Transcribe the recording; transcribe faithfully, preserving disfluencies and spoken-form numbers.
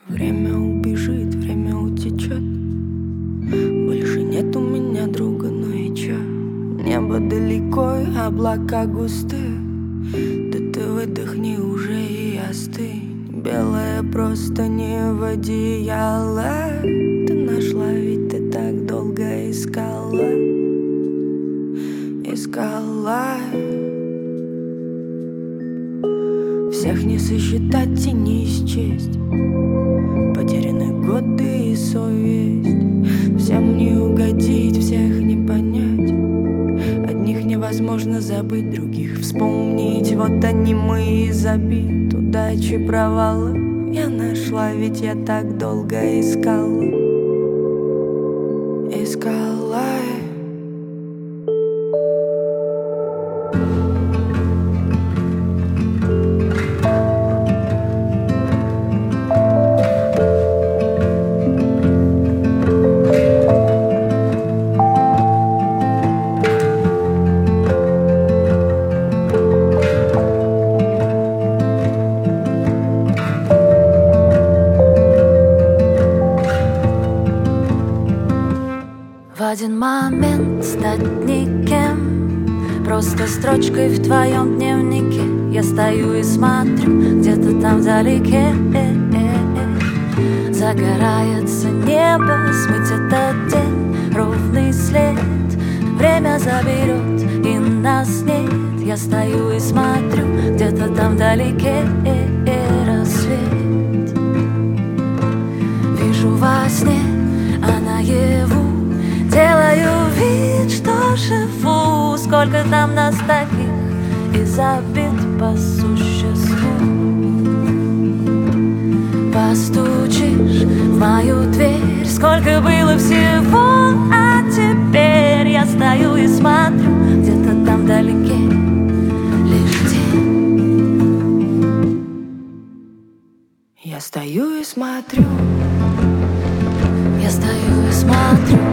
Время убежит, время утечет. Больше нет у меня друга, ну и чё? Небо далеко, и облака густые. Да ты выдохни уже и остынь. Белая просто не в одеяло. Ты нашла, ведь ты так долго искала. Искала. Всех не сосчитать и не счесть. Потеряны годы и совесть. Всем не угодить, всех не понять. Одних невозможно забыть, других вспомнить. Вот они мы и забит. Удачи, провалы я нашла, ведь я так долго искала. Искала. В один момент стать никем, просто строчкой в твоем дневнике. Я стою и смотрю, где-то там вдалеке загорается небо, смыть этот день, ровный след. Время заберет, и нас нет. Я стою и смотрю, где-то там вдалеке рассвет. Вижу во сне, а наяву делаю вид, что живу. Сколько там нас таких и забит по существу. Постучишь в мою дверь, сколько было всего, а теперь я стою и смотрю, где-то там вдалеке лишь тень. Я стою и смотрю. Я стою и смотрю.